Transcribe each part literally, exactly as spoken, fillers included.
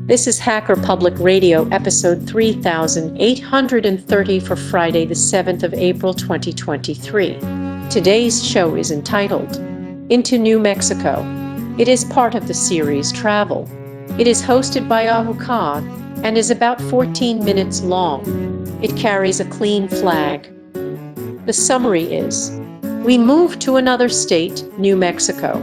This is Hacker Public Radio, episode three thousand eight hundred thirty for Friday, the seventh of April, twenty twenty-three. Today's show is entitled Into New Mexico. It is part of the series Travel. It is hosted by Ahuka and is about fourteen minutes long. It carries a clean flag. The summary is, we move to another state, New Mexico.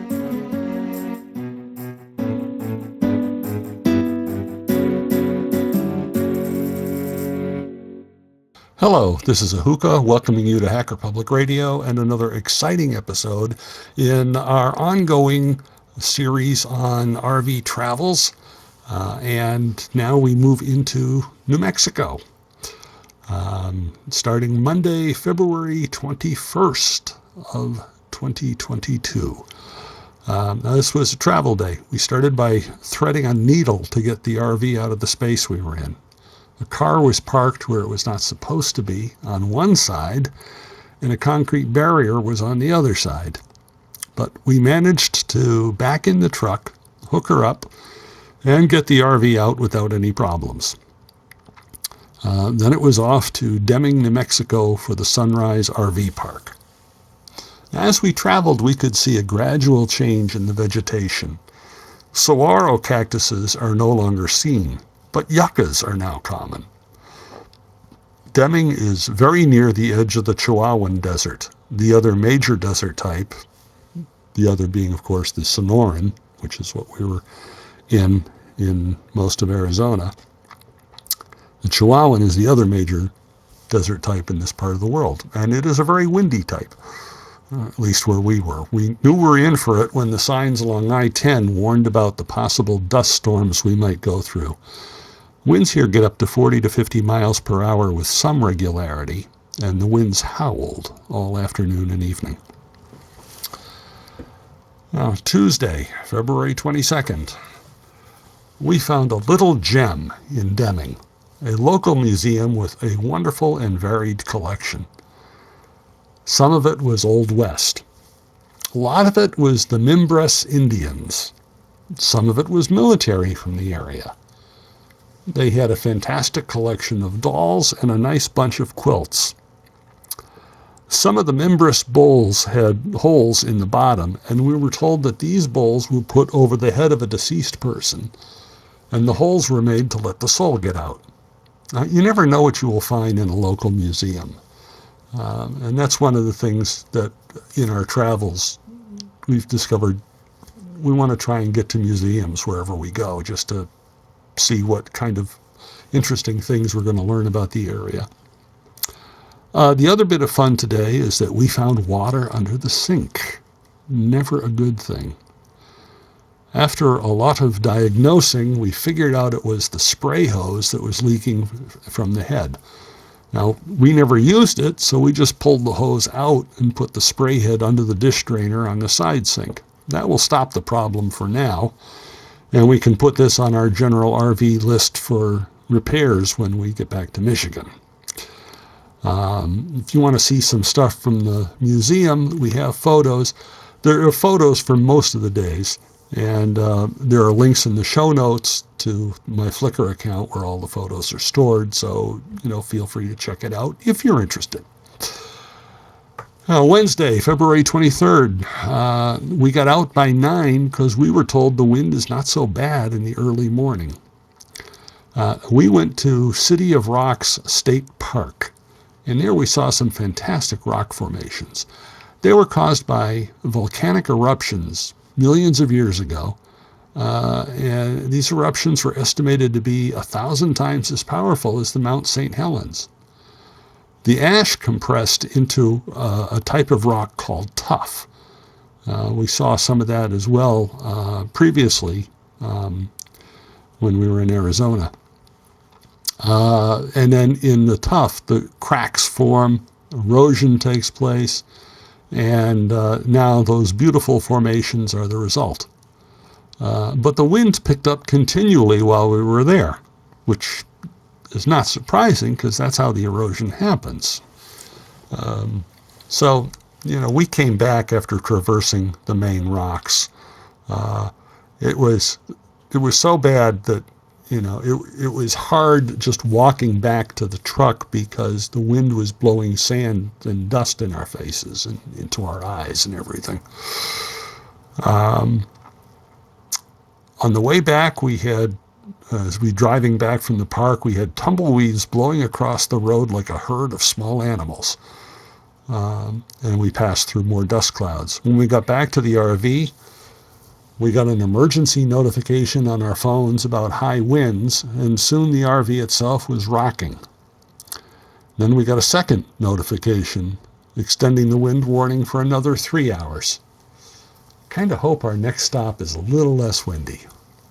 Hello, this is Ahuka welcoming you to Hacker Public Radio and another exciting episode in our ongoing series on R V travels. Uh, and now we move into New Mexico. Um, starting Monday, February twenty-first of twenty twenty-two. Um, now this was a travel day. We started by threading a needle to get the R V out of the space we were in. The car was parked where it was not supposed to be on one side, and a concrete barrier was on the other side. But we managed to back in the truck, hook her up, and get the R V out without any problems. Uh, then it was off to Deming, New Mexico for the Sunrise R V Park. As we traveled, we could see a gradual change in the vegetation. Saguaro cactuses are no longer seen, but yuccas are now common. Deming is very near the edge of the Chihuahuan Desert, the other major desert type, the other being, of course, the Sonoran, which is what we were in in most of Arizona. The Chihuahuan is the other major desert type in this part of the world, and it is a very windy type, uh, at least where we were. We knew we were in for it when the signs along I ten warned about the possible dust storms we might go through. Winds here get up to forty to fifty miles per hour with some regularity, and the winds howled all afternoon and evening. Now, Tuesday, February twenty-second, we found a little gem in Deming, a local museum with a wonderful and varied collection. Some of it was Old West. A lot of it was the Mimbres Indians. Some of it was military from the area. They had a fantastic collection of dolls and a nice bunch of quilts. Some of the Mimbres bowls had holes in the bottom, and we were told that these bowls were put over the head of a deceased person, and the holes were made to let the soul get out. Now, you never know what you will find in a local museum. Um, and that's one of the things that in our travels we've discovered. We want to try and get to museums wherever we go, just to see what kind of interesting things we're going to learn about the area. Uh, the other bit of fun today is that we found water under the sink. Never a good thing. After a lot of diagnosing, we figured out it was the spray hose that was leaking from the head. Now, we never used it, so we just pulled the hose out and put the spray head under the dish drainer on the side sink. That will stop the problem for now. And we can put this on our general R V list for repairs when we get back to Michigan. Um, if you want to see some stuff from the museum, we have photos. There are photos from most of the days, and uh, there are links in the show notes to my Flickr account where all the photos are stored, so you know, feel free to check it out if you're interested. Uh, Wednesday, February twenty-third, uh, we got out by nine because we were told the wind is not so bad in the early morning. Uh, we went to City of Rocks State Park, and there we saw some fantastic rock formations. They were caused by volcanic eruptions millions of years ago, uh, and these eruptions were estimated to be a thousand times as powerful as the Mount Saint Helens. The ash compressed into uh, a type of rock called tuff. Uh, we saw some of that as well uh, previously um, when we were in Arizona. Uh, and then in the tuff, the cracks form, erosion takes place, and uh, now those beautiful formations are the result. Uh, but the wind picked up continually while we were there, which is not surprising because that's how the erosion happens. Um, so, you know, we came back after traversing the main rocks. Uh, it was it was so bad that You know, it, it was hard just walking back to the truck because the wind was blowing sand and dust in our faces and into our eyes and everything. Um, on the way back, we had, uh, as we were driving back from the park, we had tumbleweeds blowing across the road like a herd of small animals. Um, and we passed through more dust clouds. When we got back to the R V, we got an emergency notification on our phones about high winds, and soon the R V itself was rocking. Then we got a second notification extending the wind warning for another three hours. Kind of hope our next stop is a little less windy.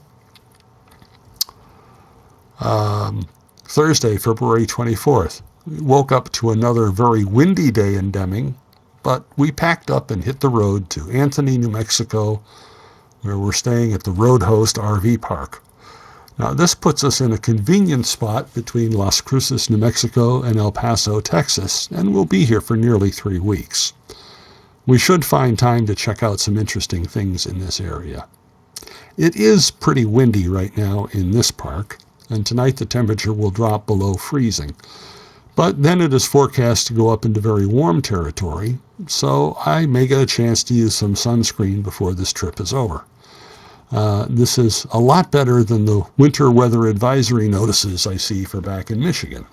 Um, Thursday, February twenty-fourth. We woke up to another very windy day in Deming, but we packed up and hit the road to Anthony, New Mexico, where we're staying at the Road Host R V Park. Now, this puts us in a convenient spot between Las Cruces, New Mexico, and El Paso, Texas, and we'll be here for nearly three weeks. We should find time to check out some interesting things in this area. It is pretty windy right now in this park, and tonight the temperature will drop below freezing. But then it is forecast to go up into very warm territory, so I may get a chance to use some sunscreen before this trip is over. Uh, this is a lot better than the winter weather advisory notices I see for back in Michigan.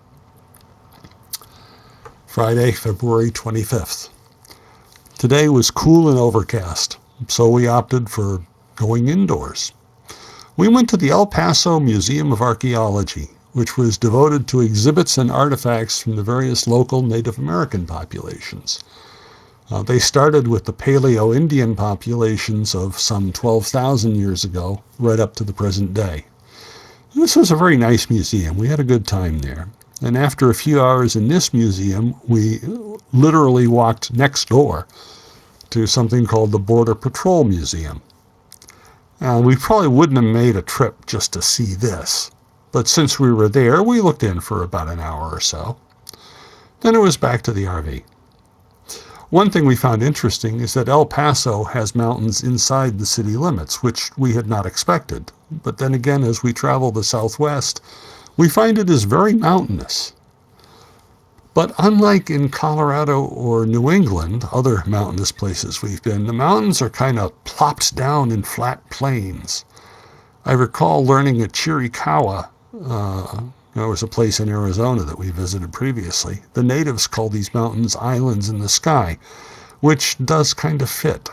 Friday, February twenty-fifth. Today was cool and overcast, so we opted for going indoors. We went to the El Paso Museum of Archaeology, which was devoted to exhibits and artifacts from the various local Native American populations. Uh, they started with the Paleo-Indian populations of some twelve thousand years ago, right up to the present day. This was a very nice museum. We had a good time there. And after a few hours in this museum, we literally walked next door to something called the Border Patrol Museum. Uh, we probably wouldn't have made a trip just to see this, but since we were there, we looked in for about an hour or so. Then it was back to the R V. One thing we found interesting is that El Paso has mountains inside the city limits, which we had not expected. But then again, as we travel the southwest, we find it is very mountainous. But unlike in Colorado or New England, other mountainous places we've been, the mountains are kind of plopped down in flat plains. I recall learning at Chiricahua, uh, there was a place in Arizona that we visited previously. The natives call these mountains islands in the sky, which does kind of fit.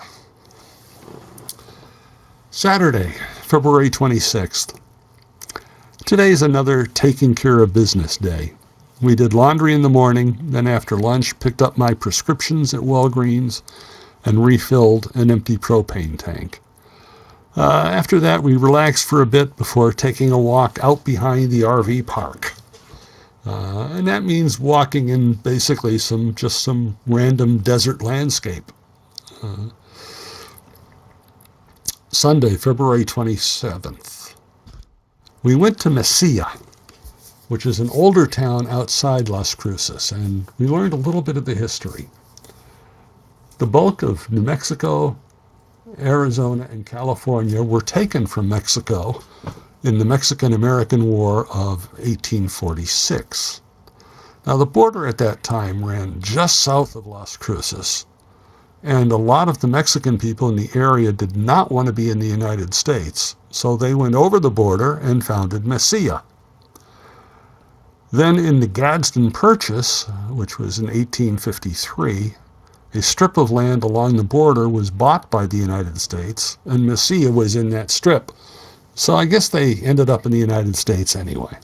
Saturday, February twenty-sixth. Today's another taking care of business day. We did laundry in the morning, then after lunch picked up my prescriptions at Walgreens and refilled an empty propane tank. Uh, after that, we relaxed for a bit before taking a walk out behind the R V park. Uh, and that means walking in basically some just some random desert landscape. Uh, Sunday, February twenty-seventh. We went to Mesilla, which is an older town outside Las Cruces, and we learned a little bit of the history. The bulk of New Mexico, Arizona, and California were taken from Mexico in the Mexican-American War of eighteen forty-six. Now, the border at that time ran just south of Las Cruces, and a lot of the Mexican people in the area did not want to be in the United States, so they went over the border and founded Mesilla. Then in the Gadsden Purchase, which was in eighteen fifty-three, a strip of land along the border was bought by the United States, and Mesilla was in that strip. So I guess they ended up in the United States anyway.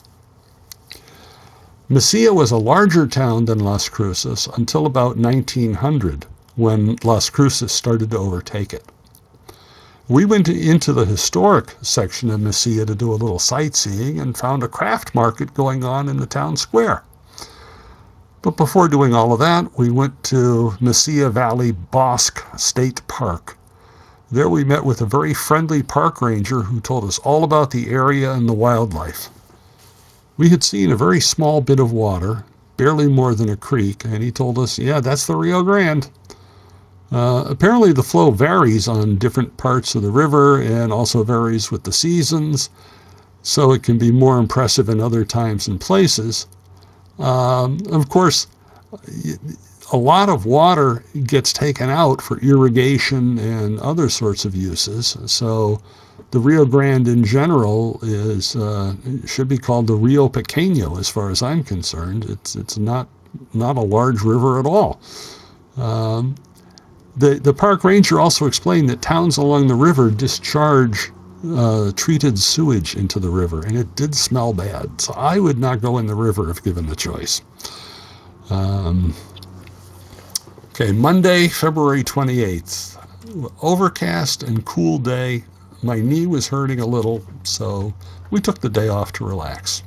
Mesilla was a larger town than Las Cruces until about nineteen hundred, when Las Cruces started to overtake it. We went into the historic section of Mesilla to do a little sightseeing and found a craft market going on in the town square. But before doing all of that, we went to Mesilla Valley Bosque State Park. There we met with a very friendly park ranger who told us all about the area and the wildlife. We had seen a very small bit of water, barely more than a creek, and he told us, yeah, that's the Rio Grande. Uh, apparently the flow varies on different parts of the river and also varies with the seasons. so it can be more impressive in other times and places. Um, of course, a lot of water gets taken out for irrigation and other sorts of uses. So the Rio Grande in general is uh, should be called the Rio Pequeño as far as I'm concerned. It's it's not not a large river at all. Um, the the park ranger also explained that towns along the river discharge uh, treated sewage into the river, and it did smell bad. So I would not go in the river if given the choice. Um, okay, Monday, February twenty-eighth. Overcast and cool day. My knee was hurting a little, so we took the day off to relax.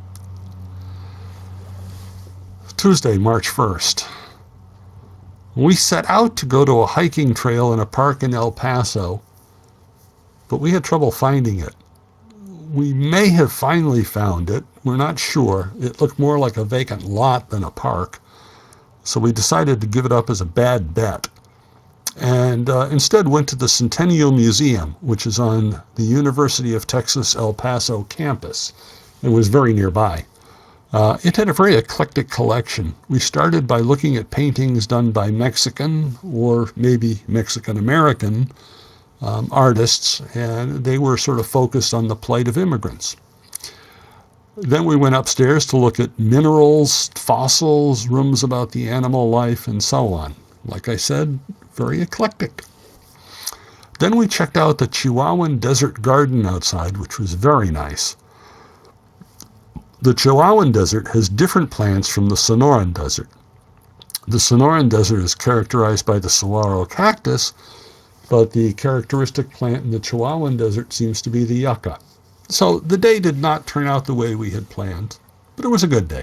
Tuesday, March first. We set out to go to a hiking trail in a park in El Paso, but we had trouble finding it. We may have finally found it. We're not sure. It looked more like a vacant lot than a park, so we decided to give it up as a bad bet, and uh, instead went to the Centennial Museum, which is on the University of Texas El Paso campus. It was very nearby. Uh, it had a very eclectic collection. We started by looking at paintings done by Mexican or maybe Mexican-American um, artists, and they were sort of focused on the plight of immigrants. Then we went upstairs to look at minerals, fossils, rooms about the animal life, and so on. Like I said, very eclectic. Then we checked out the Chihuahuan Desert Garden outside, which was very nice. The Chihuahuan Desert has different plants from the Sonoran Desert. The Sonoran Desert is characterized by the saguaro cactus, but the characteristic plant in the Chihuahuan Desert seems to be the yucca. So the day did not turn out the way we had planned, but it was a good day.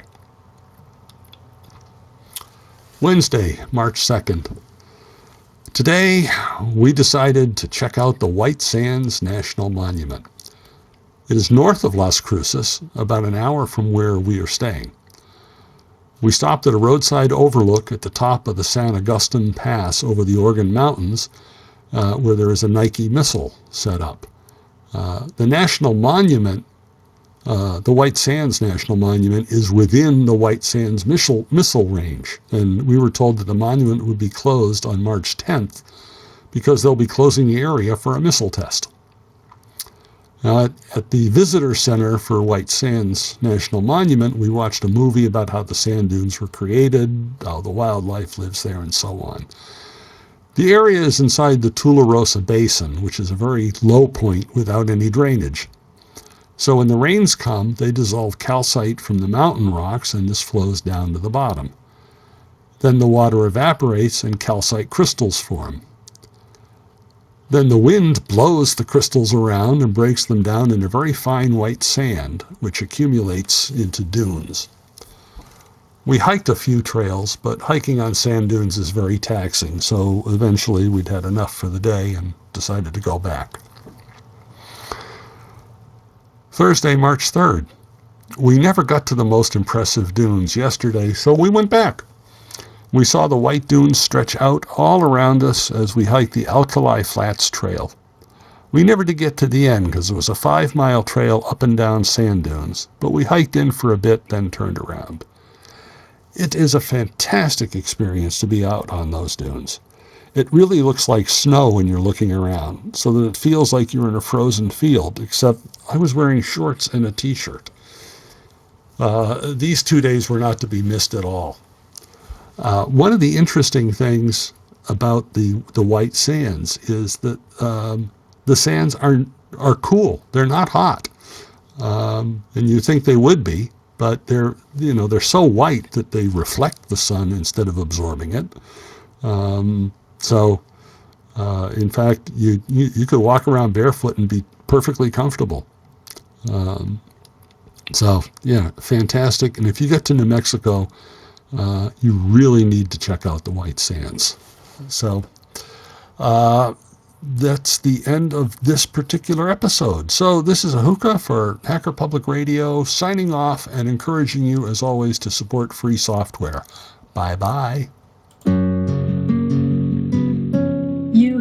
Wednesday, March second. Today, we decided to check out the White Sands National Monument. It is north of Las Cruces, about an hour from where we are staying. We stopped at a roadside overlook at the top of the San Agustin Pass over the Organ Mountains, uh, where there is a Nike missile set up. Uh, the National Monument, uh, the White Sands National Monument, is within the White Sands missile, missile range, and we were told that the monument would be closed on March tenth because they'll be closing the area for a missile test. Now, at, at the Visitor Center for White Sands National Monument, we watched a movie about how the sand dunes were created, how the wildlife lives there, and so on. The area is inside the Tularosa Basin, which is a very low point without any drainage. So when the rains come, they dissolve calcite from the mountain rocks, and this flows down to the bottom. Then the water evaporates and calcite crystals form. Then the wind blows the crystals around and breaks them down into very fine white sand, which accumulates into dunes. We hiked a few trails, but hiking on sand dunes is very taxing, so eventually we'd had enough for the day and decided to go back. Thursday, March third. We never got to the most impressive dunes yesterday, so we went back. We saw the white dunes stretch out all around us as we hiked the Alkali Flats Trail. We never did get to the end because it was a five-mile trail up and down sand dunes, but we hiked in for a bit, then turned around. It is a fantastic experience to be out on those dunes. It really looks like snow when you're looking around, so that it feels like you're in a frozen field, except I was wearing shorts and a t-shirt. Uh, these two days were not to be missed at all. Uh, one of the interesting things about the, the white sands is that um, the sands are are cool. They're not hot, um, and you think they would be, but they're you know they're so white that they reflect the sun instead of absorbing it. Um, so, uh, in fact, you, you you could walk around barefoot and be perfectly comfortable. Um, so, yeah, fantastic. And if you get to New Mexico, Uh, you really need to check out the White Sands. So uh, that's the end of this particular episode. So this is Ahuka for Hacker Public Radio, signing off and encouraging you, as always, to support free software. Bye-bye. You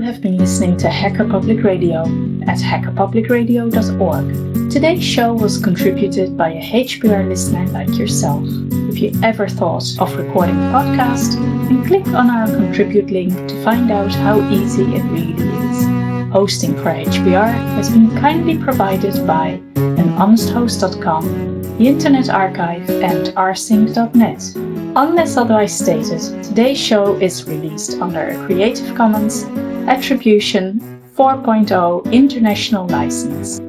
have been listening to Hacker Public Radio at hacker public radio dot org. Today's show was contributed by a H P R listener like yourself. If you ever thought of recording a podcast, then click on our contribute link to find out how easy it really is. Hosting for H P R has been kindly provided by an honest host dot com, the Internet Archive, and r sync dot net. Unless otherwise stated, today's show is released under a Creative Commons Attribution four point oh International License.